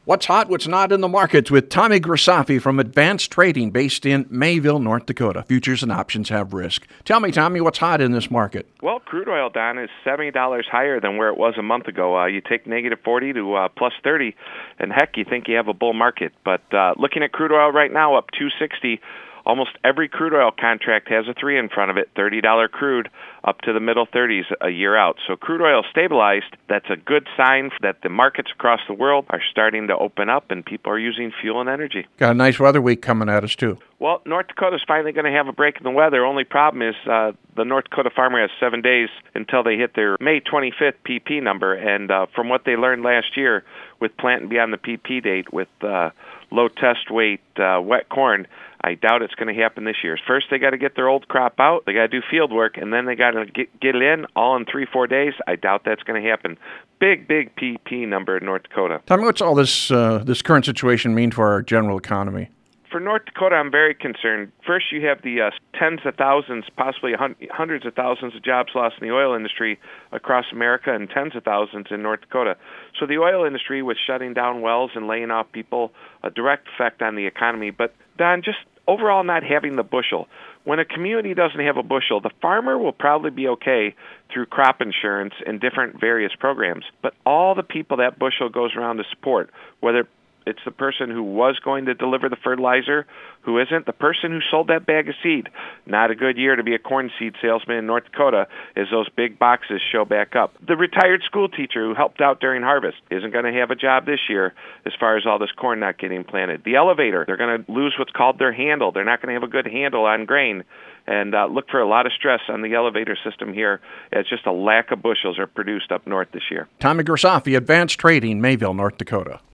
What's hot, what's not in the markets with Tommy Grisafi from Advanced Trading based in Mayville, North Dakota. Futures and options have risk. Tell me, Tommy, what's hot in this market? Well, crude oil, Don, is $70 higher than where it was a month ago. You take negative 40 to plus 30, and heck, you think you have a bull market. But looking at crude oil right now, up 260. Almost every crude oil contract has a 3 in front of it, $30 crude up to the middle 30s a year out. So crude oil stabilized. That's a good sign that the markets across the world are starting to open up and people are using fuel and energy. Got a nice weather week coming at us, too. Well, North Dakota's finally going to have a break in the weather. Only problem is the North Dakota farmer has 7 days until they hit their May 25th PP number. And from what they learned last year with planting beyond the PP date with low test weight wet corn, I doubt it's going to happen this year. First, they got to get their old crop out. They got to do field work, and then they got to get it in all in 3-4 days. I doubt that's going to happen. Big PP number in North Dakota. Tell me, what's all this current situation mean for our general economy? For North Dakota, I'm very concerned. First, you have the tens of thousands, possibly hundreds of thousands of jobs lost in the oil industry across America and tens of thousands in North Dakota. So the oil industry was shutting down wells and laying off people, a direct effect on the economy. But, Don, just overall not having the bushel. When a community doesn't have a bushel, the farmer will probably be okay through crop insurance and different various programs. But all the people that bushel goes around to support, whether it's the person who was going to deliver the fertilizer, who isn't, the person who sold that bag of seed. Not a good year to be a corn seed salesman in North Dakota as those big boxes show back up. The retired school teacher who helped out during harvest isn't going to have a job this year as far as all this corn not getting planted. The elevator, they're going to lose what's called their handle. They're not going to have a good handle on grain. And look for a lot of stress on the elevator system here as just a lack of bushels are produced up north this year. Tommy Grisafi, Advanced Trading, Mayville, North Dakota.